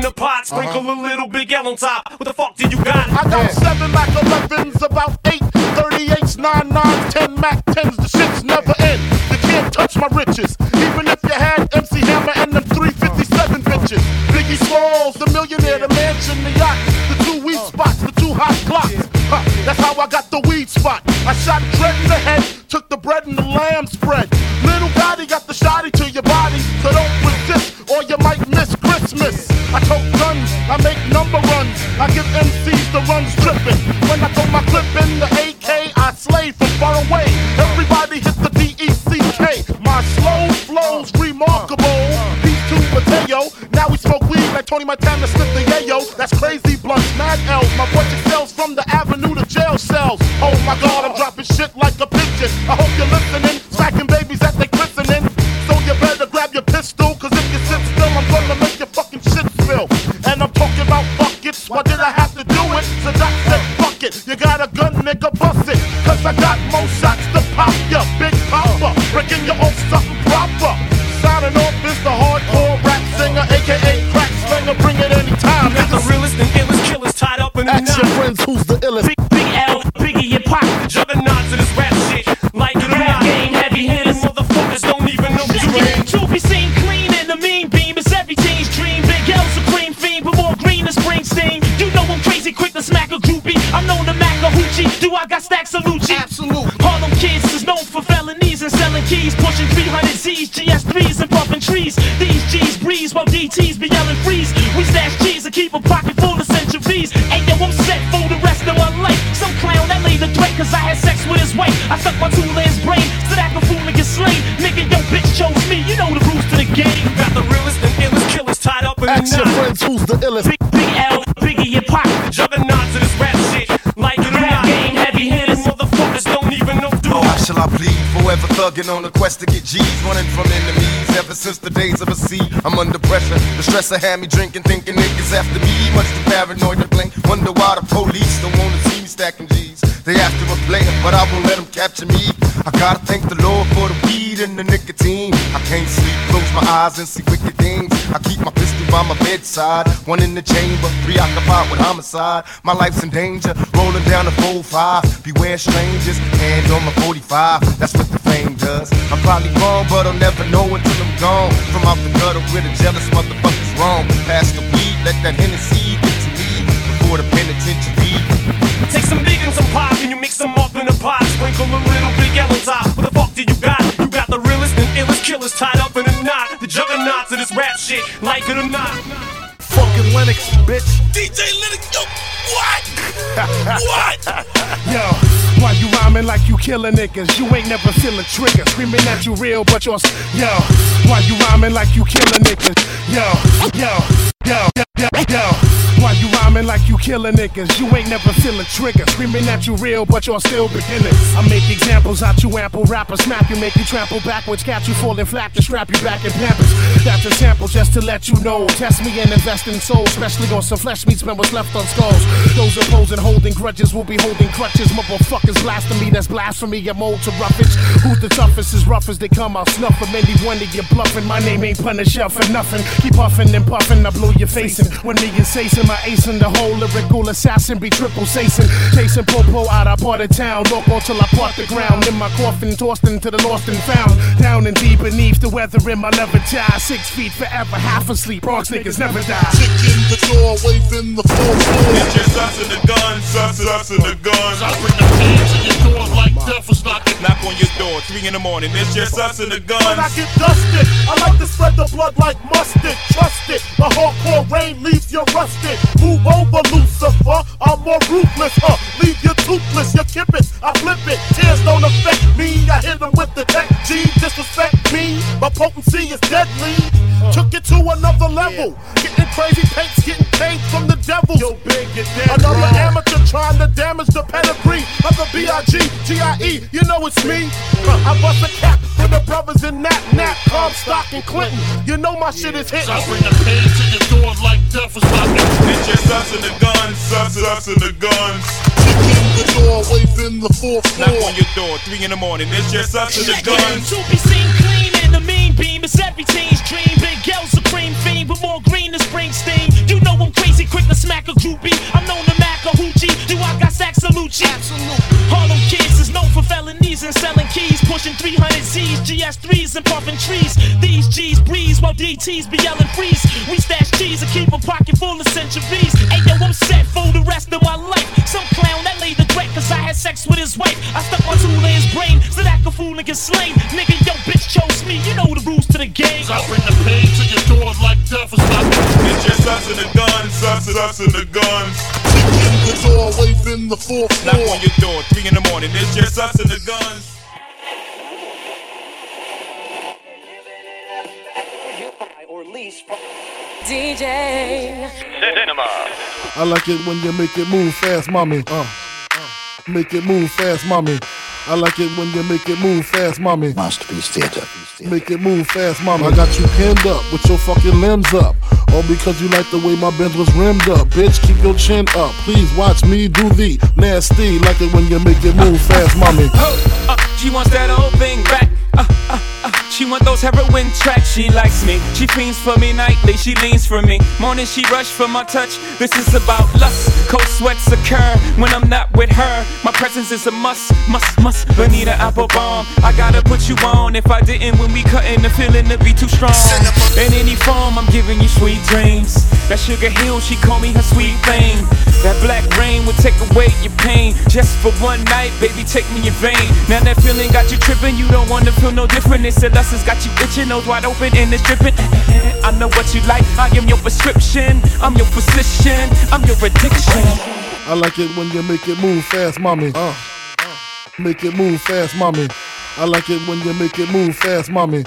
in a pot, sprinkle a little Big L on top. What the fuck did you got? I got 7 Mac 11s, about 8 38s, 9 9s, 10 Mac 10s. The shit's never end. You can't touch my riches, even if you had MC Hammer and them 357 bitches. Biggie Smalls, the millionaire, the mansion, the yacht, the 2 weed spots, the 2 hot clocks. That's how I got the weed spot. I shot Dread in the head, took the bread and the lamb spread. Little Gotti got the shotty to your body, so don't resist or you might miss Christmas. I tote guns, I make number runs, I give MCs the runs tripping. When I throw my clip in the AK, I slay from far away. Everybody hit the DECK. My slow flow's remarkable. These two Mateo, now we smoke weed like Tony Montana, slip the yayo. That's crazy blunts, mad L's. My voice excels from the avenue to jail cells. Oh my God, I'm dropping shit like a pigeon. I hope you're listening, smacking babies at they christening. So you better grab your pistol, cause if you sit still, I'm gonna make your fucking shit spill. And I'm talking about buckets, why did I have to do it? So Doc said, fuck it, you got a gun, nigga, bust it. Cause I got more shots to pop ya, Big Papa, breaking you off something proper. Signing off is the hardcore rap singer, aka crack slinger, bring it anytime. You got the realest and illest killers tied up in a knot. Ask your friends who's the illest. Big L, Biggie and Pac, juggernauts of this rap shit. Like it or not, game heavy hitters, motherfuckers don't even know the dream. To be seen clean in the mean beam is every teen's dream. Big L, supreme fiend, but more green than Springsteen. You know I'm crazy quick to smack a groupie. I'm known to mac a hoochie. Do I got stacks of Lucci? Absolute. Harlem kids is known for felonies and selling keys, pushing 300 Z's, GS3s and puffing trees. These G's breeze while DTs be yelling freeze. We stash G's and keep a pocket full of centuries. Hey yo, I'm set for the rest of my life. Some clown that laid the threat cause I had sex with his wife. I sucked my two-lens brain so that I could fool and get slain. Nigga, yo, bitch chose me, you know the rules to the game. You got the realest and illest killers tied up in a Ask your knot. friends who's the illest. Big L, Biggie and Pac, Juggernauts of this rap shit. Like it or not, game heavy hitters. motherfuckers don't even know the How shall I plead? Forever thugging on a quest to get G's, running from enemies. Ever since the days of a sea, I'm under pressure. The stressor had me drinking, thinking niggas after me. Much too paranoid to blink. Wonder why the police don't wanna see me stacking G's. They after a player, but I won't let them capture me. I gotta thank the Lord for the weed and the nicotine. I can't sleep, close my eyes and see wicked things. I keep my pistol by my bedside, one in the chamber, preoccupied with homicide. My life's in danger, rolling down the 4-5. Beware strangers, hand on my 45. That's what the fame does. I'm probably wrong, but I'll never know until I'm gone. From out the gutter with a jealous motherfuckers wrong. Pass the weed, let that Hennessy get to me before the penitentiary. Take some big and some pop and you mix them up in a pot. Sprinkle a little Big L on top. What the fuck did you got? You got the realest and illest killers tied up in a knot. The juggernauts of this rap shit, like it or not. Fucking Lennox, bitch. DJ Lennox, yo, what? What? Yo, why you rhyming like you killing niggas? You ain't never feeling trigger. Screaming that you real, but you're yo. Why you rhyming like you killing niggas? Yo, yo, yo, yo, yo. Why you rhyming like you killing niggas? You ain't never feeling trigger. Screaming that you real, but you're still beginning. I make examples out you ample rappers, smack you, make you trample backwards, catch you falling flat to strap you back in pampers. That's a sample just to let you know. Test me and invest in souls, especially on some flesh meats, man, what's left on skulls. Those opposing holding grudges will be holding crutches. Motherfuckers blasting me, that's blasphemy. I'm old to roughage. Who's the toughest? As rough as they come, I'll snuff them. Any one of you bluffing. My name ain't Punisher for nothing. Keep huffing and puffing, I blow your face in. When me and Sasson, my ace in the whole lyrical assassin be triple Sasson. Chasing Popo out, I part of town. Loco till I part the ground. In my coffin, tossed into the lost and found. Down and deep beneath the weather in my leather tie. 6 feet forever, half asleep. Bronx niggas never die. Chick in the door, waving the 4-4. It's just us and the guns, us and the guns. I bring the pain to your door like death is knocking. Knock on your door, 3 in the morning. It's just us and the guns. When I get dusted, I like to spread the blood like mustard. Trust it, the hardcore rain leaves you rusted. Move over, Lucifer, I'm more ruthless, leave you toothless, you kip it, I flip it. Tears don't affect me, I hit them with the tech G. Disrespect me, my potency is deadly. Took it to another level, getting crazy paints, getting paid from the devil. Yo, big, get dead, another bro. amateur trying to damage the pedigree of the B.I.G.G.I.E. You know it's me. I bust a cap for the brothers in Nat, Comstock and Clinton. You know my shit is hitting. I bring the pain to your door like death is knocking. It's just us and the guns, us and the guns. Chick in the door, waving the 4-4. Knock on your door, 3 in the morning. It's just us and the guns. To be seen clean in the mean beam is every teen's dream. Big L, supreme fiend, but more green than Springsteen. You pushing 300 Z's, GS3s and puffing trees. These G's breeze while DTs be yelling freeze. We stash cheese and keep a pocket full of centuries. Hey yo, I'm set for the rest of my life. Some clown that laid the threat cause I had sex with his wife. I stuck my tool in his brain so that I could fool and get slain. Nigga, yo, bitch chose me, you know the rules to the game. I bring the pain to your doors like death is not. It's just us and the guns, us and the guns. In the doorway, in the fourth floor. Knock on your door, 3 in the morning. It's just us and the guns. DJ Cinema. I like it when you make it move fast, mommy. Make it move fast, mommy. I like it when you make it move fast, mommy. Masterpiece Theater. Make it move fast, mama. I got you pinned up with your fucking limbs up. All because you like the way my Benz was rimmed up. Bitch, keep your chin up. Please watch me do the nasty. Like it when you make it move fast, mommy. She wants that old thing back. She want those heroin tracks. She likes me. She fiends for me nightly. She leans for me. Morning she rush for my touch. This is about lust. Cold sweats occur when I'm not with her. My presence is a must. Bonita Applebaum. I gotta put you on. If I didn't, when we cutting, the feeling to be too strong. In any form, I'm giving you sweet dreams. That Sugar Hill, she call me her sweet thing. That black rain would take away your pain. Just for one night, baby, take me in vain. Now that feeling got you tripping. You don't wanna feel no different. It's a lust has got you itching, nose wide open and it's dripping. I know what you like. I am your prescription. I'm your physician. I'm your addiction. I like it when you make it move fast, mommy. Make it move fast, mommy. I like it when you make it move fast, mommy.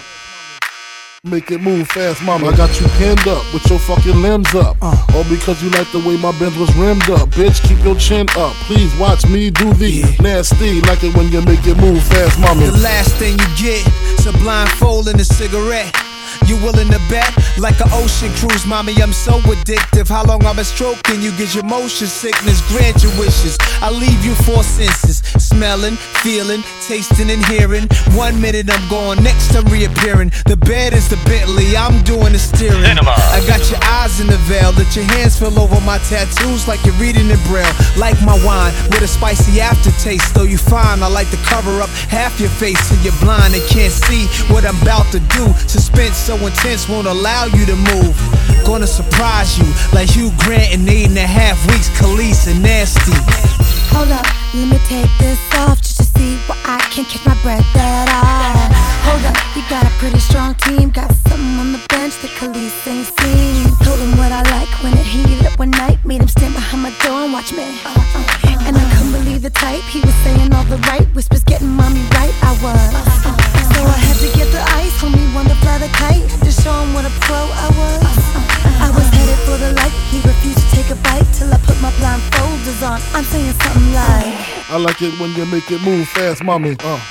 Make it move fast, mama. I got you pinned up with your fucking limbs up. All because you like the way my Benz was rimmed up. Bitch, keep your chin up. Please watch me do the nasty. Like it when you make it move fast, mommy. The last thing you get is a blindfold and a cigarette. You willing to bet? Like an ocean cruise, mommy, I'm so addictive. How long I've been stroking you, get your motion sickness, grant your wishes. I leave you 4 senses, smelling, feeling, tasting and hearing. 1 minute I'm gone, next I'm reappearing. The bed is the Bentley, I'm doing the steering. Cinema. I got your eyes in the veil, let your hands fill over my tattoos like you're reading in Braille. Like my wine, with a spicy aftertaste. Though you find I like to cover up half your face so you're blind and can't see what I'm about to do. Suspense so intense won't allow you to move. Gonna surprise you like Hugh Grant in 8.5 weeks. Khalees and Nasty. Hold up, let me take this off just to see where I can catch my breath at all. Hold up, you got a pretty strong team. Got something on the bench that Khalees ain't seen. Told him what I like when it heated up one night. Made him stand behind my door and watch me. And I couldn't believe the type. He was saying all the right whispers, getting mommy right. I was. So I had to get the ice. Homie wanted to fly the kite. Had to show him what a pro I was. I was headed for the light. He refused to take a bite till I put my blindfolders on. I'm saying something like I like it when you make it move fast, mommy.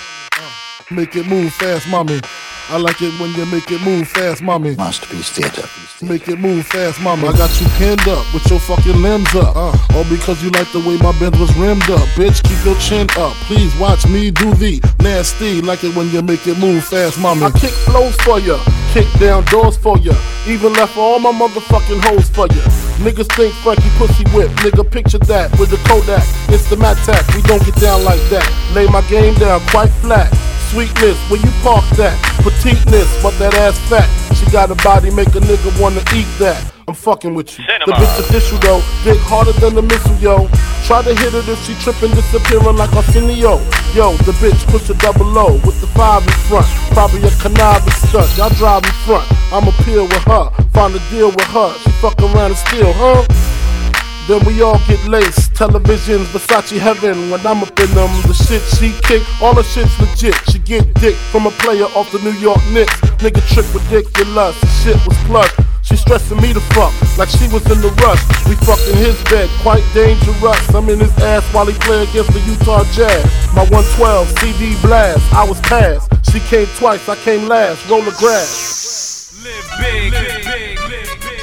Make it move fast, mommy. I like it when you make it move fast, mommy. Masterpiece Theater. Make it move fast, mama. I got you pinned up with your fucking limbs up. All because you like the way my Benz was rimmed up. Bitch, keep your chin up. Please watch me do the nasty. Like it when you make it move fast, mama. I kick flows for ya, kick down doors for ya. Even left all my motherfucking hoes for ya. Niggas think Frankie pussy whip. Nigga, picture that with the Kodak. It's the Mattack. We don't get down like that. Lay my game down quite flat. Sweetness, where you park that? Petiteness, but that ass fat. She got a body, make a nigga wanna eat that. I'm fucking with you. Cinema. The bitch official though, dig harder than a missile, yo. Try to hit it if she trippin', disappearing like Arsenio. Yo, the bitch push a double O with the 5 in front. Probably a conniving stunt. Y'all drive in front. I'ma peel with her, find a deal with her. She fuck around and steal, huh? Then we all get laced. Televisions, Versace heaven. When I'm up in them, the shit she kick, all the shit's legit. She get dick from a player off the New York Knicks. Nigga trick ridiculous, the shit was plush. She stressing me to fuck, like she was in the rush. We fucking his bed, quite dangerous. I'm in his ass while he play against the Utah Jazz. My 112 CD blast, I was passed. She came twice, I came last. Roll the grass. Live big, live big, live big.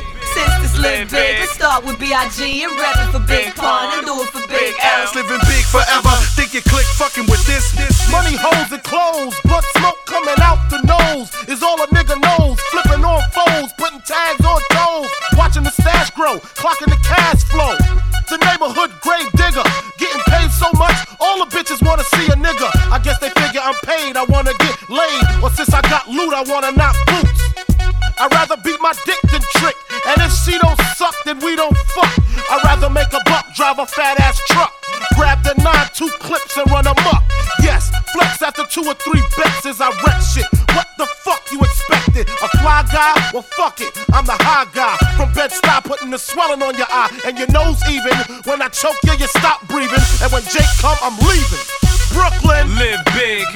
Live big, let's start with B.I.G. and rapping for Big Pun and do it for Big L. Living big forever, think you click fucking with this. Money, hoes, and clothes, blood smoke coming out the nose is all a nigga knows. Flipping on foes, putting tags on toes, watching the stash grow, clocking the cash flow. The neighborhood grave digger, getting paid so much, all the bitches wanna see a nigga. I guess they figure I'm paid, I rather beat my dick than trick. And if she don't suck, then we don't fuck. I'd rather make a buck, drive a fat ass truck. Grab the 9-2 clips and run 'em up. Yes, flex after 2 or 3 bets as I wreck shit. What the fuck you expected? A fly guy? Well fuck it, I'm the high guy. From Bed-Stuy putting the swelling on your eye. And your nose even. When I choke you, you stop breathing. And when Jake come, I'm leaving. Brooklyn, live big.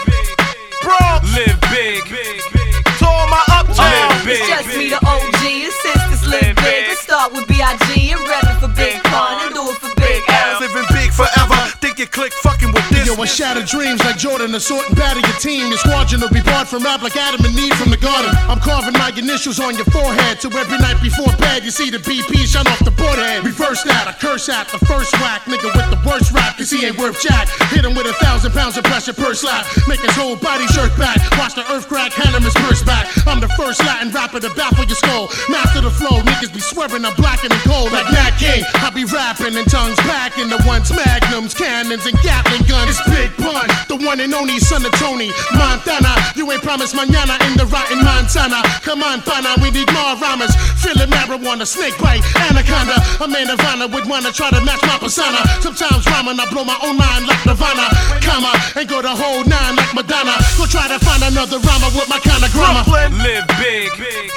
Bronx, live big. To all my uptown, it's just me, the OG, and sisters live big. Let's start with B.I.G. and reppin' for Big Pun and do it for Big L. Living big forever, think you click fucking with this. Yo, I shatter dreams like Jordan, assault and batter your team. Your squadron will be barred from rap like Adam and Eve from the garden. I'm carving my initials on your forehead, so every night before bed you see the BP shine off the board head. Reverse that, I curse at the first whack, nigga with the worst rap, cause he ain't worth jack. Hit him with 1,000 pounds of pressure per slap, make his whole body jerk back. Watch the earth crack, hand him his purse back. I'm the first Latin rapper to baffle your skull. Master the flow, niggas be swearing I'm black and cold like Nat King. I be rapping in tongues back in the ones, magnums, cannons, and Gatling guns. It's Big Pun, the one and only son of Tony Montana. You ain't promised mañana in the rotten Montana. Come on, pana, we need more rhymes. Feeling marijuana, snake bite, anaconda. A man of honor would wanna try to match my persona. Sometimes rhyming, I blow my own mind like Nirvana, comma, and go the whole 9 like Madonna. Go try to find another rhymer with my kind of grammar. Brooklyn, Live big.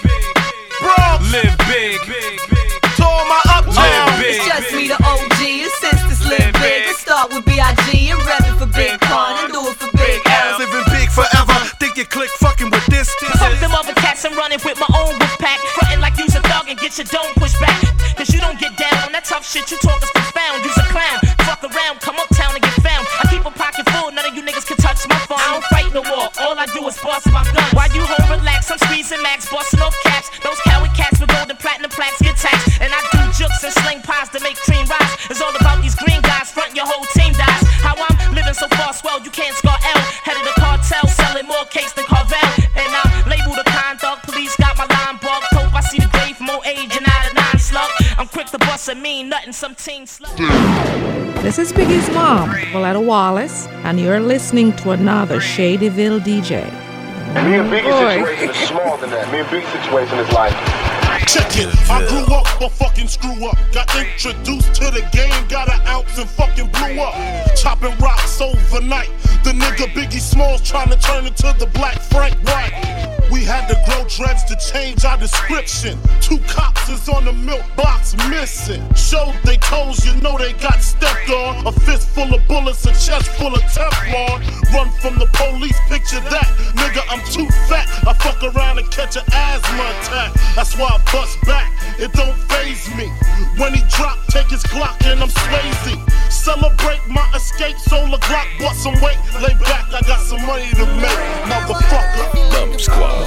Bronx, Live big. to all my uptown. It's just me, the OG, and sisters live big. Let's start with B.I.G. and reppin' for Big Pun and do it for Big L. Living big forever, think you click fucking with this. Fuck them other cats, I'm running with my own wolf pack. Frontin' like you's a thug and get your dome pushed back. Cause you don't get down on that tough shit, you talk is profound. You's a clown, fuck around, come uptown and get found. I keep a pocket full, none of you niggas can touch my phone. I don't fight no war, all I do is bust my gun. While you home relax, I'm squeezing max, busting off caps. Those coward cats with golden platinum plaques get taxed. And I do jukes and sling pies to make cream rise. It's all about these green guys, front your whole team dies. How I'm living so far swell, you can't score L. Head of the cartel, selling more cakes than Carvel. And I'm labeled a kind thug, police got my line bugged. Hope I see the grave, more age and out of 9 slug. I'm quick to bust a mean nothing, some teen slug. This is Biggie's mom, Willetta Wallace, and you're listening to another Shadyville DJ. Me and Biggie's situation is smaller than that. Me and Biggie's situation is like, check it, I grew up but fucking screw up. Got introduced to the game, got an ounce and fucking blew up. Chopping rocks overnight. The nigga Biggie Smalls trying to turn into the Black Frank White. We had to grow dreads to change our description. 2 cops is on the milk box missing. Showed they toes, you know they got stepped on. A fist full of bullets, a chest full of Teflon. Run from the police, picture that. Nigga, I'm too fat. I fuck around and catch an asthma attack. That's why I bust back, it don't faze me. When he drop, take his Glock and I'm Swayze. Celebrate my escape, solar Glock, bust some weight. Lay back, I got some money to make, motherfucker. Bump Squad.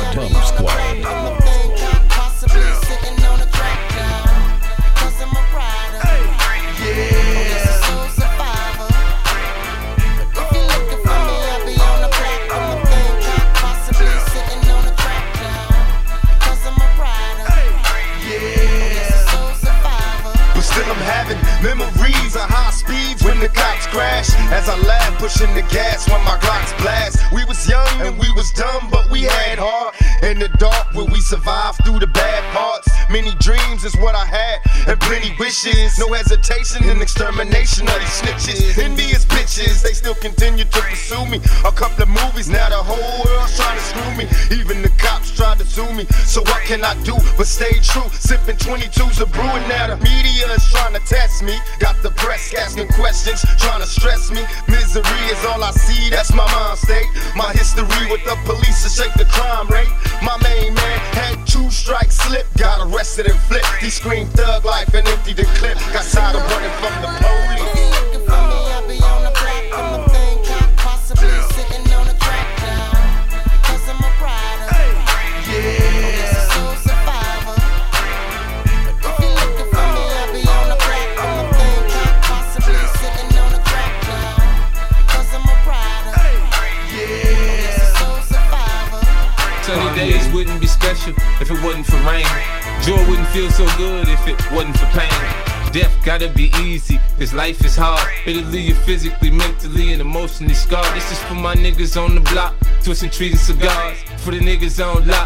Possibly sitting on a track now, cause I'm a rider. Yeah. Soul survivor. If you're looking for me, I'll be on the black on the thing. Possibly sitting on a track now, cause I'm a rider. Yeah. Soul survivor. But still I'm having memories of high speeds when the cops crash. As I laugh, pushing the gas when my Glocks blast. We was young and we was dumb, but we had heart. In the dark where we survived through the bad parts. Many dreams is what I had, and plenty wishes. No hesitation in extermination of these snitches. Envious bitches, they still continue to pursue me. A couple of movies, now the whole world's trying to screw me. Even the cops tried to sue me. So what can I do but stay true? Sipping 22s of brewing, now the media is trying to test me. Got the press asking questions, trying to stress me. Misery is all I see, that's my mind state. My history with the police to shake the crime rate. My main man had 2 strikes slip, got arrested and flipped. He screamed thug life and emptied the clip. Got tired of running from the police. Looking for me, I'll be on the black on the thing. Possibly sitting on a track now, cause I'm a rider. Yeah. Soul survivor. If you're looking for me, I'll be on the black on the thing. Possibly sitting on a track now, cause I'm a rider. Yeah. Soul survivor. Sunny days wouldn't be special if it wasn't for rain. Joy wouldn't feel so good if it wasn't for pain. Death gotta be easy, cause life is hard. It'll leave you physically, mentally, and emotionally scarred. This is for my niggas on the block, twisting trees and cigars. For the niggas on lock,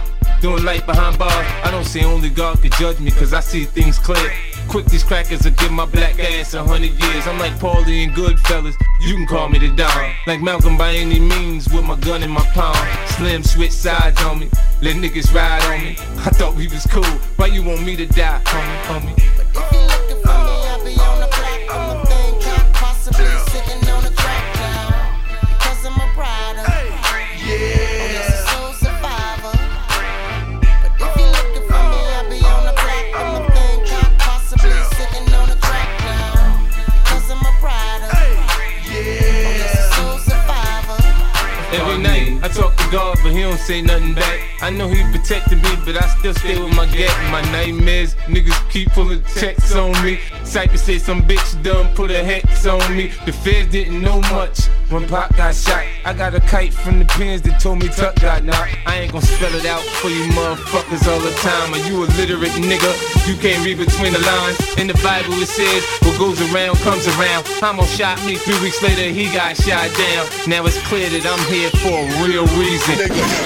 doing life behind bars. I don't say only God could judge me, cause I see things clear. Quick, these crackers will give my black ass 100 years. I'm like Paulie and Goodfellas, you can call me the Don. Like Malcolm by any means, with my gun in my palm. Slim switch sides on me, let niggas ride on me. I thought we was cool, why you want me to die, homie? If you looking for me, I'll be on the block. I'm a thing, can't possibly sitting on the track now. Because I'm a rider. Yeah. I'm a soul survivor. But if you looking for me, I'll be on the block. I'm a thing, can't possibly sitting on the track now. Because I'm a rider. Yeah. I'm a soul survivor. Every night I talk to God, but he don't say nothing back. I know he protected me, but I still stay with my gap. My nightmares, niggas keep pulling checks on me. Cypher say some bitch done put a hex on me. The feds didn't know much when Pop got shot. I got a kite from the pins that told me Tuck got knocked. I ain't gon' spell it out for you motherfuckers all the time. Are you illiterate nigga? You can't read between the lines. In the Bible it says, what goes around comes around. Hamo shot me, 3 weeks later he got shot down. Now it's clear that I'm here for a real reason.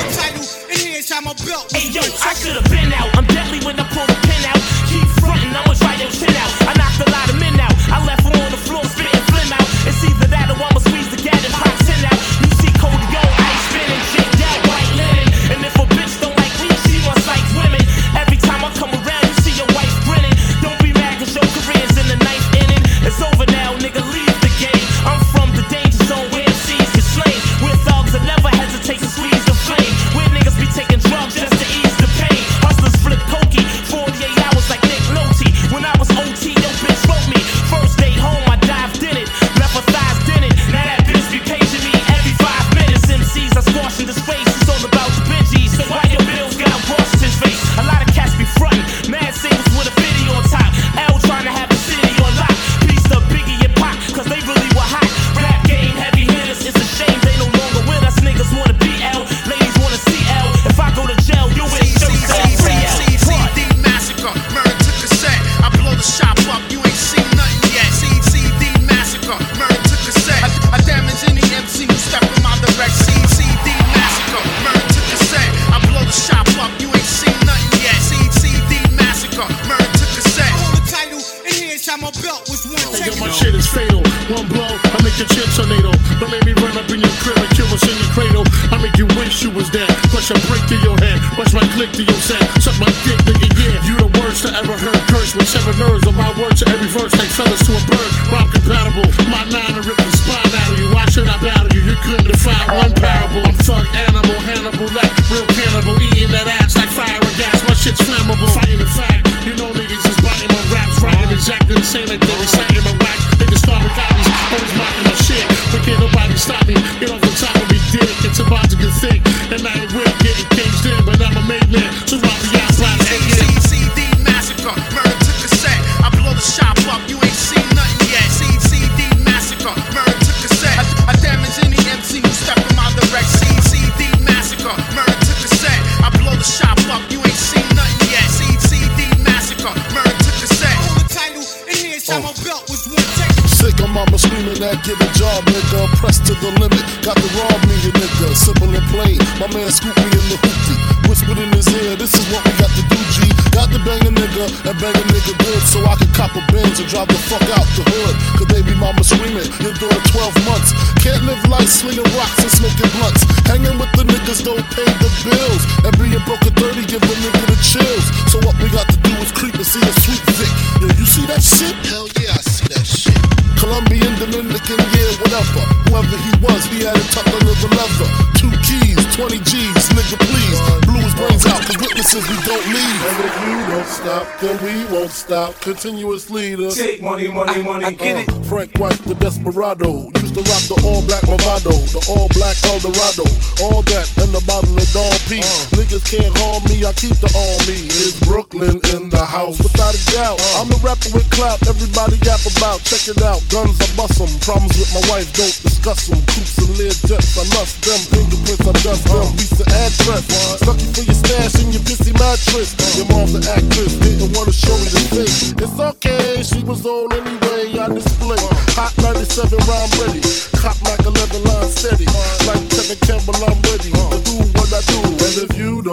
Hey yo, I should've been out. I'm deadly when I pull the pin out. Keep frontin', I'ma try your chin out. I knocked a lot of men out. I left them on the floor spitting flim out. It's either that or I'ma squeeze the gat and pop 10 out. You see Cody O, ice spinning, jigged out, white linen. And if a bitch don't like me, she must like women. Every time I come around, you see your wife grinning. Don't be mad cause your career's in the 9th inning. It's over now, nigga, leave the game. I'm from the danger zone where MCs get slain. We're thugs that never hesitate to squeeze the flame. Where niggas be taking drugs just to ease the pain. Hustlers flip pokey, 48 hours like Nick Nolte. When I was OT, yo bitch wrote me. First day home, I dived in it. Left her thighs in it. Now that bitch be paging me every 5 minutes. MCs are squashing this face. It's all about the Benjis. So why your bills got Washington's face? A lot of cats be frontin'. Mad singles with a video on top. L trying to have the city on lock. Piece of Biggie and Pac, cause they really were hot. Rap game, heavy hitters. It's a shame they no longer with us. Niggas wanna be L. Ladies wanna see L. If I go to jail, you in shirts that free L. CCD massacre, murder to cassette. I blow the shop up, you ain't seen nothing yet. CCD massacre, murder to cassette. I damage any MC who step in my direct. CCD massacre, murder to cassette. I blow the shop up, you ain't seen nothing yet. CCD massacre, murder to cassette. Hold the title, and here's how my belt was one. Hey, yo, my shit is fatal. One blow, I make your chip tornado. Don't make me run up in your crib and kill us in your cradle. I make you wish you was dead. Push a break to your head. Watch my click to your set. Suck my dick, nigga, yeah. You the worst I ever heard. Curse with 7 nerves on my words to every verse. Like feathers to a bird. Rhyme compatible. My 9 to rip the spine out of you. Why should I battle you? You couldn't define one parable. I'm thug animal, Hannibal, like real cannibal. Eating that ass like fire and gas. My shit's flammable. Fighting the fact. You know niggas is biting my raps. Writing exactly the same like they reciting my wax. Niggas starting copies. Always mocking my shit. But can't nobody stop me. Get off the top of me, dick. It's about to get thick. And I ain't real getting caged in. But I'm a made man. So rock the outside. CCD massacre, murder to cassette. I blow the shop up, you ain't seen nothing yet. CCD massacre, murder to cassette. I damage any MC who step in my direct. CCD massacre, murder to cassette. I blow the shop up, you ain't seen nothing yet. CCD massacre, murder to cassette. Hold the title, and here's how my belt was one take. Sick of mama screaming at get a job, nigga. Pressed to the limit, got to rob me, a nigga. Simple and plain, my man scooped me in the hoopty. Whispered in his ear, this is what we got to do, G. Got to bang a nigga and bang a nigga good, so I can cop a Benz and drive the fuck out the hood. Cause baby mama screaming, your daughter 12 months. Can't live life slinging rocks and smoking blunts. Hanging with the niggas don't pay the bills. And being broke at 30 give a nigga the chills. So what we got to do is creep and see a sweet Vic. Yo, you see that shit? Hell yeah, I see that shit. Colombian, Dominican, yeah, whatever. Whoever he was, he had it tucked under the leather. 2 keys, 20 G's, nigga please. Blew his brains out, cause witnesses we don't leave. And if you don't stop, then we won't stop. Continuous leader. Take money, money, money. I get it. Frank White, the Desperado. Used to rock the all-black Movado, the all-black Eldorado. All that and the bottle of Dom P. Niggas can't harm me, I keep the army. It's Brooklyn in the house, without a doubt. I'm a rapper with clout, everybody yap about. Check it out, guns I bust them. Problems with my wife, don't discuss them. Coops and lead jets, I lust them. Fingerprints, I dust them. Beats the address. Stuck you for your stash in your pissy mattress. Your mom's an actress, didn't wanna show me the face. It's okay, she was on anyway, I display. Hot 97 round ready. Cop Mac 11 line steady. Like Tevin Campbell, I'm ready to do what I do. And if you don't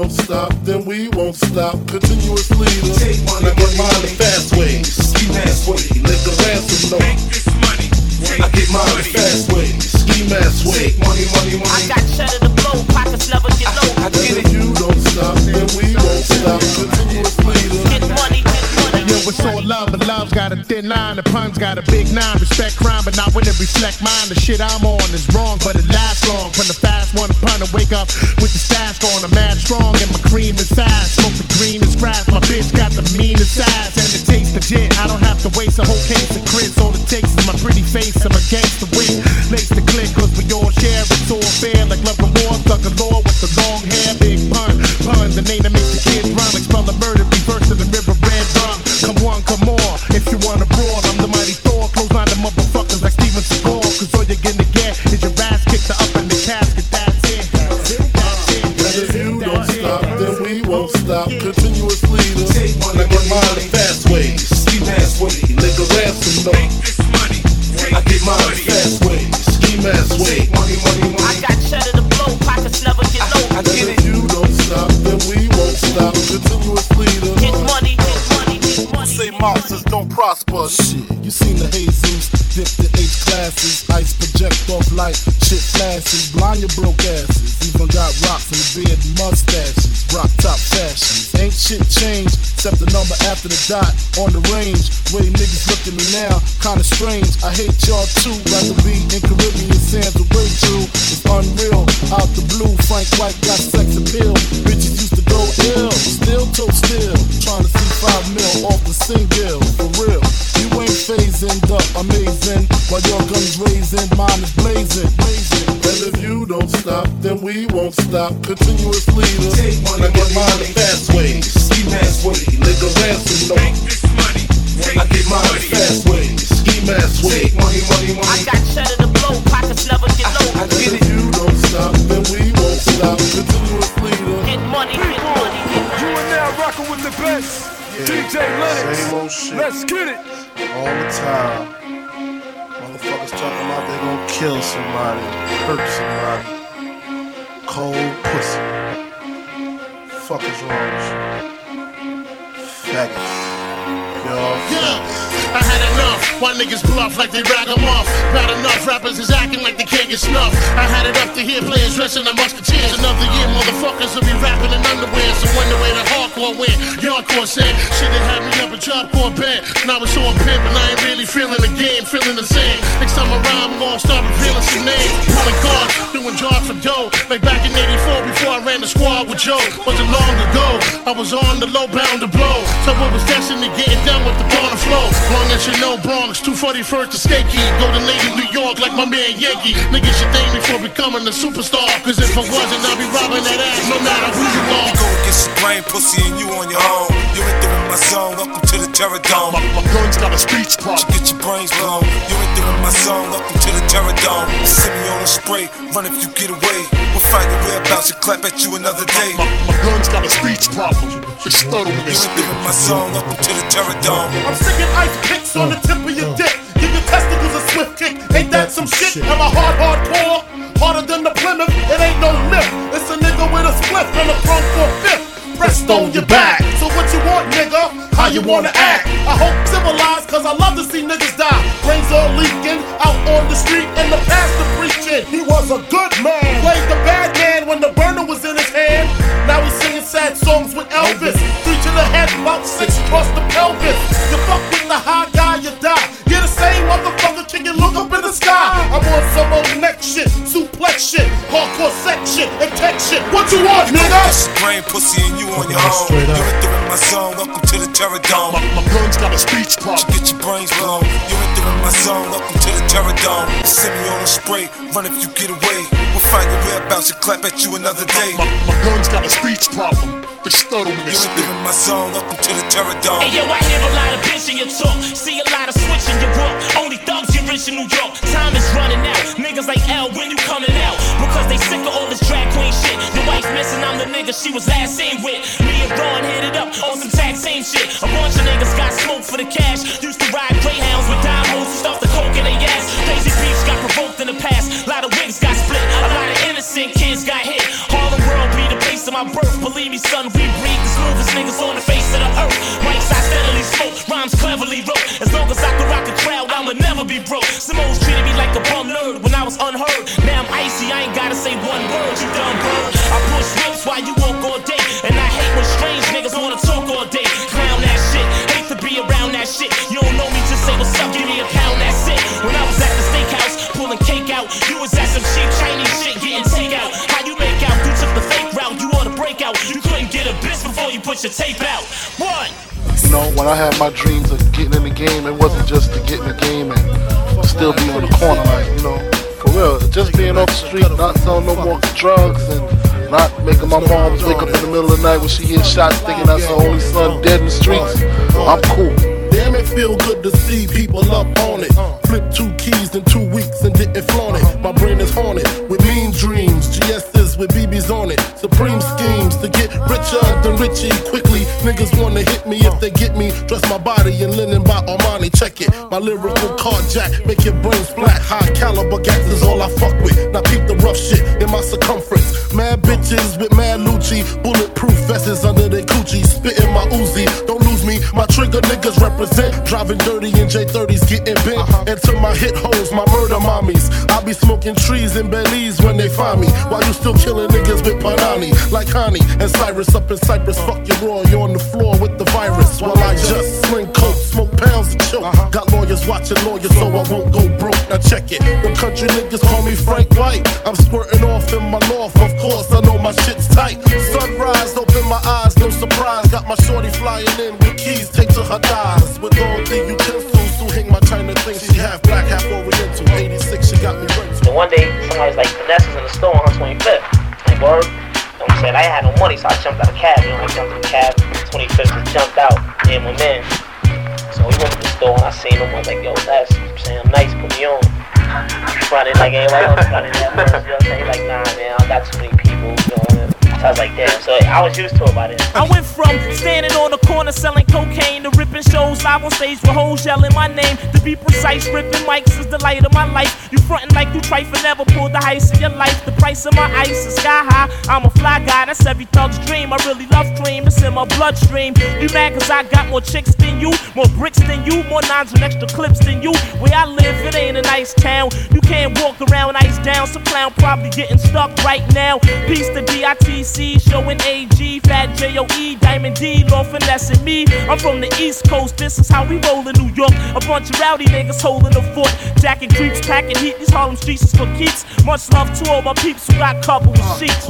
don't stop, then we won't stop. Continuous leader. Take money, I get mine the fast way. Ski mask way. Let the ransom know. Make this money. I get mine the fast way. Ski mask way. Take money, money, money. I got cheddar to blow, pockets never get low. I get it. You don't stop, then we won't stop. Continuous leader. Get money, get money. Yo, it's all love, but love's got a thin line. The pun's got a big nine. Respect crime, but not when it reflect mine. The shit I'm on is wrong, but it lasts long. From the fast one to pun and wake up with the stash going. I'm mad strong and my cream is fast. Smoke the green is grass. My bitch got the meanest ass and it tastes legit. I don't have to waste a whole case of Chris. All it takes is my pretty face and my gangster wit. Lace the click, cause we all share. It's all fair, like love and war. Stuck a law with the long hair. Big pun, the name that makes the kids run. Like spell the murder, reverse to the river red rum. Come on, come on, if you wanna brawl, I'm the mighty Thor. Close line the motherfuckers like Steven Seagal. Cause all you're gonna get is your ass kicked up in the casket. That's it. And if you don't stop, then we won't stop. Continuous leader. Take money, I get mine the fast way. Ski mask way. Nigga ransom know. Make this money. I get mine the fast way. Ski mask way. Money, money, money. I got cheddar to blow, pockets never get low. I get it. If you don't stop, then we won't stop. Continuous leader. Get money, get money, get money. Say monsters don't prosper. Shit, you seen the Jesus dip the H classes, ice project off light, shit flashes, blind your broke asses. Even got rocks in the beard and mustaches, rock top fashions. Ain't shit changed except the number after the dot on the range. Way niggas look at me now, kinda strange. I hate y'all too. Rather be in Caribbean sands with way too. It's unreal. Out the blue, Frank White got sex appeal. Bitches used to go ill, still toe still. Trying to see 5 mil off the single, for real. You ain't phasing up, amazing. While your gun's raising, mine is blazing, blazing. And if you don't stop, then we won't stop. Continuous leader. Take money, I get mine the fast way. Ski mask way. Nigga ransom know. Make this money. I get mine the fast way. Ski mask way. Money, money, money. I got cheddar to blow, pockets never get low. I get it. If you don't stop, then we won't stop. Continuous leader. Get money, get money, get money. You are now rocking with the best. Yeah, DJ Lennox. Same old shit. Let's get it. All the time. Motherfuckers talking about they gon' kill somebody, hurt somebody. Cold pussy. Fuck is wrong with you? Faggots. I had enough. Why niggas bluff like they rag them off? Not enough rappers is acting like they can't get snuffed. I had it up to hear players dressing like musketeers. Another year, motherfuckers will be rapping in underwear. So wonder where the hardcore went. Yardcore said shit that had me up a job core bed. Now it's all pimp, and I ain't really feeling the game, feeling the same. Next time I rhyme, I'm gonna start revealing some names. Pulling cards, doing jobs for dough. Like back in '84 before I ran the squad with Joe. Wasn't long ago, I was on the low bound to blow. So I was destined to getting down with the ball and flow. Long as you know Bronx, 241st to Stakey. Golden Lady, New York, like my man Yankee. Niggas should thank me for becoming a superstar. Cause if I wasn't, I'd be robbing that ass no matter who you are. You go get some brain pussy and you on your own. You enter in my zone, welcome to the Terror Dome. My gun's got a speech problem. You get your brains blown. You enter in my zone, welcome to the Terror Dome. Send me on a spray, run if you get away. We'll find your whereabouts and clap at you another day. My gun's got a speech problem. It's stuttering. You enter in my zone, welcome to the Terror Dome. I'm sticking ice picks on the tip of your dick. Give your testicles a swift kick. Ain't that some shit? Am I hardcore? Harder than the Plymouth? It ain't no myth. It's a nigga with a split and a front for fifth. Presto, your back. So what you want, nigga? How you wanna act? I hope civilized, cause I love to see niggas die. Brains all leaking, out on the street, and the pastor preaching. He was a good man. Played the bad man when the burner was in his hand. Now he's singing sad songs with Elvis. 3 to the head, about 6 across the pelvis. You fuck with the high guy, you die. You're the same motherfucker, can you look up in the sky? I'm on some old neck shit, suplex shit, hardcore sex shit, and tech shit. What you want, nigga? Brain pussy and you on your own. You enter in my zone, welcome to the Terror Dome. My gun's got a speech problem. You get your brains blown. You enter in my zone, welcome to the Terror Dome. Send me on a spray, run if you get away. We'll find your whereabouts and clap at you another day. My gun's got a speech problem. It's stuttering. You enter in my zone, welcome to the Terror Dome. Hey yo, I hear a lot of bitch in your talk. See a lot of switch in your walk. Only thugs get rich in New York. Time is running out. Niggas like L, when you coming out? Because they sick of all this drag queen shit. Your wife's missing, I'm the nigga she was last seen with. Me and Ron hit it up on some tag same shit. A bunch of niggas got smoke for the cash. Used to ride Greyhounds with dime hoes and stuff the coke in their ass. Lazy Beach got provoked in the past. A lot of wigs got split. A lot of innocent kids got hit. Harlem World be the place of my birth. Believe me, son, we breathe the smoothest niggas on the face of the earth. Mics I steadily smoke, rhymes cleverly wrote. As long as I can rock the crowd, I'ma never be broke. Some hoes treated me like a bum nerd when I was unheard. Now I'm icy, I ain't gotta say one word, you dumb bird. I push whips while you walk all day, and I hate when strange niggas wanna talk all day. Clown that shit, hate to be around that shit. You don't know me, just say what's up, give me a pound, that's it. When I was at the steakhouse, pulling cake out, you was at some cheap Chinese shit getting takeout. How you make out? You took the fake route, you ought to break out. You couldn't get a bitch before you put your tape out. What? You know, when I had my dreams of getting in the game, it wasn't just to get in the game and still be in the corner, like, you know, for real. Just being off the street, not selling no more drugs, and not making my moms wake up in the middle of the night when she hears shots thinking that's her only son dead in the streets. I'm cool. Damn, it feel good to see people up on it. Flip 2 keys in 2 weeks and didn't flaunt it. My brain is haunted with mean dreams. GS's with BBs on it. Supreme schemes to get richer than Richie quickly. Niggas wanna hit me if they get me. Dress my body in linen by Armani. Check it. My lyrical carjack make your brains flat. High caliber gas is all I fuck with. Now keep the rough shit in my circumference. Mad bitches with mad Lucci. Bulletproof vests under their coochie. Spitting my Uzi. Don't lose me. My trigger niggas represent. Driving dirty in J30s, getting bent. And to my hit hoes, my murder mommies. I be smoking trees in Belize when they find me. While you still killing niggas with Panani. Like Connie and Cyrus up in Cyprus. Fuck your raw, you on the floor with the virus. While I just sling coke, smoke pounds and choke. Got lawyers watching lawyers so I won't go broke. Now check it. The country niggas call me Frank White. I'm squirting off in my loft, of course I know my shit's tight. Sunrise, open my eyes, no surprise. Got my shorty flying in with keys taped to her thighs. With all the utensils to hang my China thing. She half black, half oriental. 86, she got me rental. And one day, somebody was like, Vanessa's in the store on 25th. Like, word? You know what I'm saying? I ain't had no money, so I jumped out of the cab. You know, I jumped in the cab. 25th, just jumped out. Me and my man. So we went to the store and I seen him. I was like, yo, that's, you know what I'm saying, I'm nice, put me on. Running like anybody else running that first, you know what I'm saying? Like, nah, man, I got too many people, you know. So I was like, damn, so I was used to it by then. I went from standing on the corner selling cocaine to ripping shows live on stage with hoes yelling my name. To be precise, ripping mics is the light of my life. You frontin' like you trifle, never pulled the heist in your life. The price of my ice is sky high. I'm a fly guy, that's every thug's dream. I really love cream, it's in my bloodstream. You mad cause I got more chicks than you, more bricks than you, more nines and extra clips than you. Where I live, it ain't a nice town. You can't walk around ice down. Some clown probably getting stuck right now. Peace to DITC, showing AG, Fat J-O-E, Diamond D, Lord finessing me. I'm from the East Coast, this is how we roll in New York. A bunch of rowdy niggas holding the fort. Jacking creeps, packing heat, these Harlem streets is for keeps. Much love to all my peeps who got covered with sheets.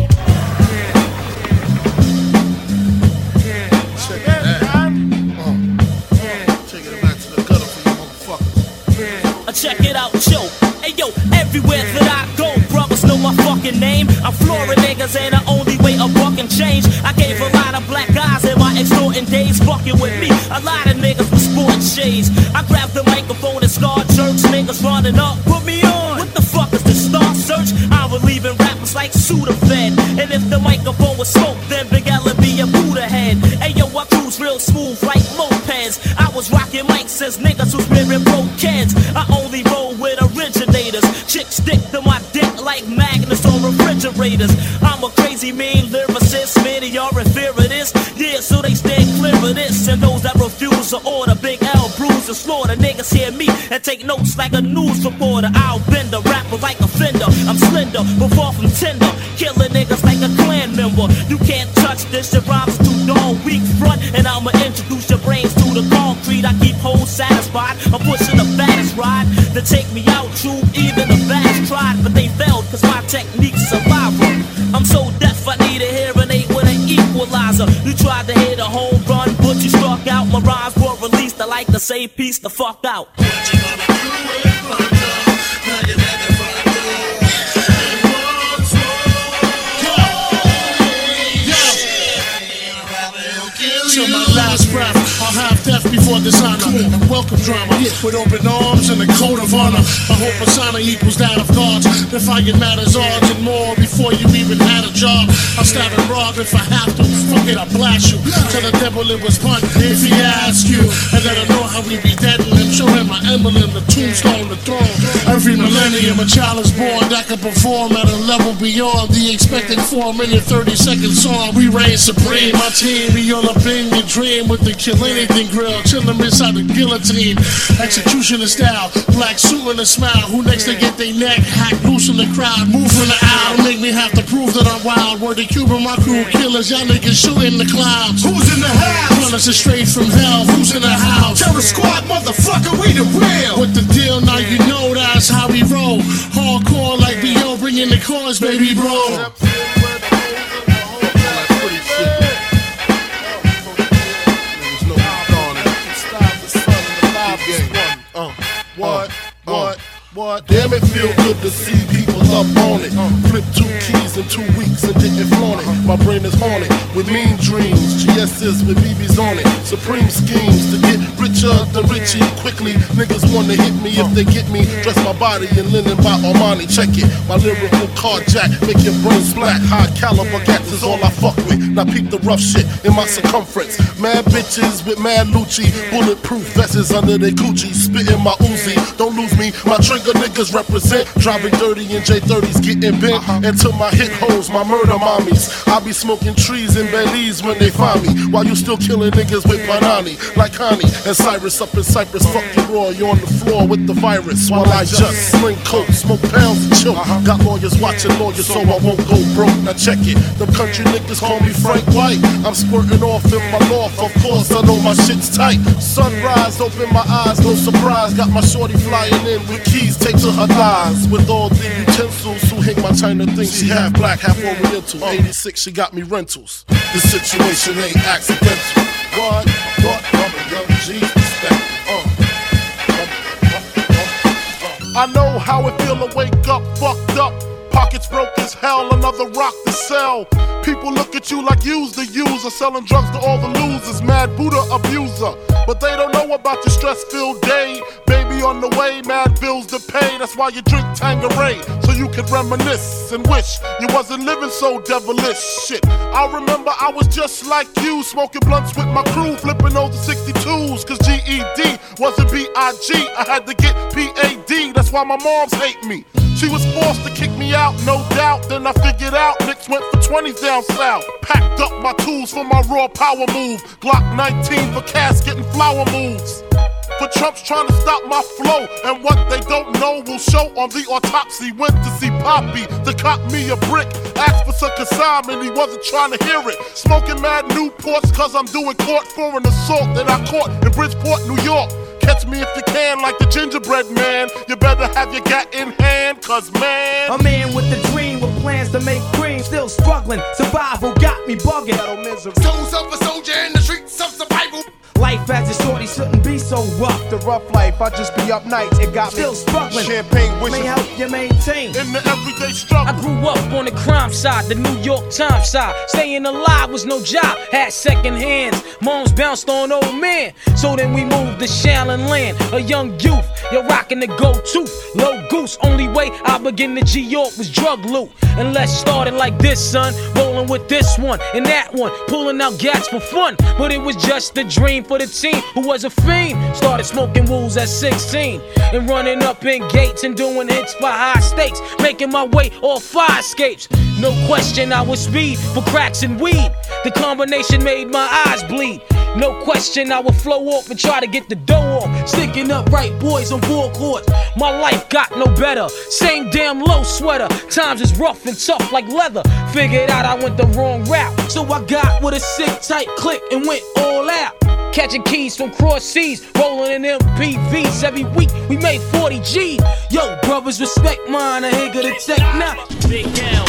Check it out, yo. Hey yo, everywhere that I go, brothers know my fucking name. I'm flooring niggas and the only way a buck can change. I gave a lot of black guys in my extorting days fucking with me. A lot of niggas with sporting shades. I grabbed the microphone and scarred jerks. Niggas running up, put me on. What the fuck is the Star Search? I was leaving rappers like Sudafed. And if the microphone was smoke, then Big L would be a Buddha head. Hey yo, I cruise real smooth like mopeds. I was rocking mics since niggas was wearing broke kids. I only roll with originators. Chicks stick to my dick like magnets on refrigerators. I'm a crazy mean lyricist. Many are in fear of this. Yeah, so they stand clear of this. And those that refuse to order Big L bruise and slaughter. Niggas hear me and take notes like a news reporter. I'll bend a rapper like a fender. I'm slender, but far from tender. Killing niggas like a clan member. You can't touch this, your rhymes too darn weak front. And I'ma introduce your brains to the concrete. I keep hoes satisfied. I'm pushing the baddest ride to take me out. True, even the best tried, but they failed cause my technique's saliva. I'm so deaf, I need a hearing aid with an equalizer. You tried to hit a home run, but you struck out. My rhymes were released, I like to say peace the fuck out. Till my last breath, I'll have death before dishonor. And welcome drama with open arms and a code of honor. I hope persona equals that of gods. If I get mad as odds and more before you even had a job, I'll stab and rob if I have to. Fuck it, I'll blast you. Tell the devil it was fun if he asks you. And let him know how we be dead and show still have my emblem, the tombstone, the throne. Every millennium, a child is born that can perform at a level beyond the expected 4-minute, 30-second song. We reign supreme. My team, we all up in your dream with the kill anything grill, chillin' inside the guillotine. Executioner style, black suit and a smile. Who next to get their neck hacked loose in the crowd? Move from the aisle, make me have to prove that I'm wild. Word the Cuban, my crew killers, y'all niggas shooting the clouds. Who's in the house? Runners are straight from hell. Who's in the house? Terror Squad, motherfucker, we the real. What the deal? Now you know that's how we roll. Hardcore like B.O. bringing the cars, baby, bro. What? Damn, it feel good to see people up on it. Flip 2 keys in 2 weeks and didn't flaunt it. My brain is haunted with mean dreams. GS's with BB's on it. Supreme schemes to get richer than Richie quickly. Niggas wanna hit me if they get me. Dress my body in linen by Armani. Check it. My lyrical carjack make your brains black. High caliber gats is all I fuck with. Now peep the rough shit in my circumference. Mad bitches with mad Lucci. Bulletproof vests under their coochie. Spitting my Uzi. Don't lose me. My trigger niggas represent. Driving dirty in J30s, getting bent. Until my hit holes, my murder mommies. I be smoking trees in Belize when they find me. While you still killing niggas with Panani. Like Connie and Cyrus up in Cyprus. Fuck you raw, you on the floor with the virus. While I just sling coke, smoke pounds and chill. Got lawyers watching lawyers so I won't go broke. Now check it. Them country niggas call me Frank White. I'm squirting off in my loft, of course I know my shit's tight. Sunrise, open my eyes, no surprise. Got my shorty flying in with keys taped to her thighs. With all the utensils who hang my China things. She half black, half oriental. 86, she got me rentals. The situation ain't accidental. What? Young G, respect. I know how it feel to wake up fucked up. Pockets broke as hell, another rock to sell. People look at you like you's the user, selling drugs to all the losers, mad Buddha abuser. But they don't know about your stress-filled day. Baby on the way, mad bills to pay. That's why you drink Tanqueray, so you can reminisce and wish you wasn't living so devilish. Shit, I remember I was just like you, smoking blunts with my crew, flipping those 62s. Cause GED wasn't B.I.G. I had to get P.A.D. That's why my moms hate me. She was forced to kick me out, no doubt. Then I figured out Knicks went for 20s down south. Packed up my tools for my raw power move. Glock 19 for casket and flower moves. For Trump's trying to stop my flow. And what they don't know will show on the autopsy. Went to see Poppy to cop me a brick. Asked for some consignment, he wasn't trying to hear it. Smoking mad Newports cause I'm doing court for an assault that I caught in Bridgeport, New York. Catch me if you can, like the gingerbread man. You better have your gat in hand, cause man, a man with a dream, with plans to make cream. Still struggling, survival got me bugging. Souls of a soldier in the streets of survival. Life as a shorty shouldn't be so rough. The rough life, I just be up nights. It got still me struggling. Champagne wishing. May help you maintain in the everyday struggle. I grew up on the crime side, the New York Times side. Staying alive was no job, had second hands. Moms bounced on old men. So then we moved to Shaolin Land. A young youth, you're rocking the go-to. Low goose, only way I began to G-York was drug loot. And let's start it like this, son. Rolling with this one and that one. Pulling out gats for fun. But it was just a dream for the team who was a fiend. Started smoking wools at 16 and running up in gates and doing hits for high stakes, making my way off fire escapes. No question I was speed for cracks and weed. The combination made my eyes bleed. No question I would flow off and try to get the dough off. Sticking up right boys on ball courts. My life got no better. Same damn low sweater. Times is rough and tough like leather. Figured out I went the wrong route, so I got with a sick tight click and went all out. Catching keys from cross seas, rolling in MPVs. Every week we made 40 G's. Yo, brothers, respect mine. I ain't gonna take now. Big L.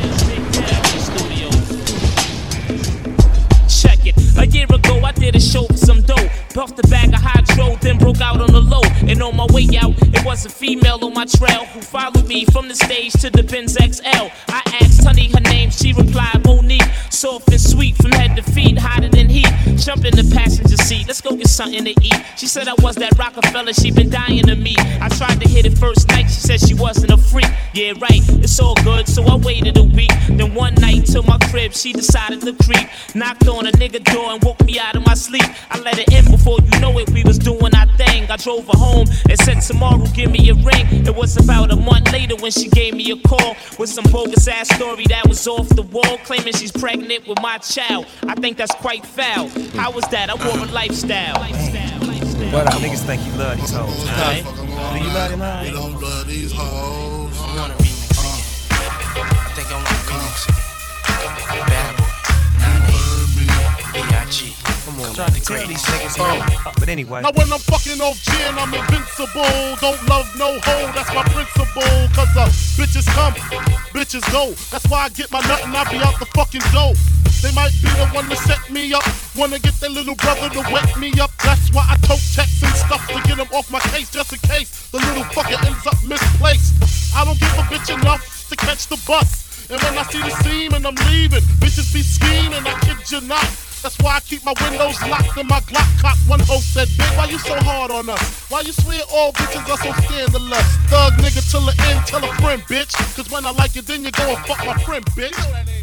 Check it. A year ago I did a show for some dough. Puffed a bag of hydro, then broke out on the low. And on my way out, it was a female on my trail who followed me from the stage to the Benz XL. I asked Honey her name, she replied Monique. Soft and sweet from head to feet, hotter than heat. jump in the passenger seat, let's go get something to eat. She said I was that Rockefeller she been dying to meet. I tried to hit it first night, she said she wasn't a freak. Yeah, right, it's all good, so I waited a week. Then one night to my crib, she decided to creep. Knocked on a nigga door and woke me out of my sleep. I let her in before you know it, we was doing our thing. I drove her home and said tomorrow give me a ring. It was about a month later when she gave me a call with some bogus ass story that was off the wall, claiming she's pregnant with my child. I think that's quite foul. How was that? I wore a lifestyle. What up? Niggas think you love these hoes. Right. Do you love them hoes? You don't love these hoes. I want a remix again. I think I want a remix again. Bad boy. B.I.G. Come on, trying to tell these niggas no. But anyway. Now when I'm fucking off gin, I'm invincible. Don't love no hoe, that's my principle. Cause bitches come, bitches go. That's why I get my nut and I be out the fucking dough. They might be the one to set me up. Wanna get their little brother to wet me up. That's why I tote checks and stuff to get him off my case. Just in case the little fucker ends up misplaced. I don't give a bitch enough to catch the bus. And when I see the scene and I'm leaving, bitches be scheming, I kid you not. That's why I keep my windows locked and my Glock cocked. One host said, "Big, why you so hard on us? Why you swear all bitches are so scandalous? Thug nigga till the end, tell a friend, bitch. Cause when I like it, then you go and fuck my friend, bitch."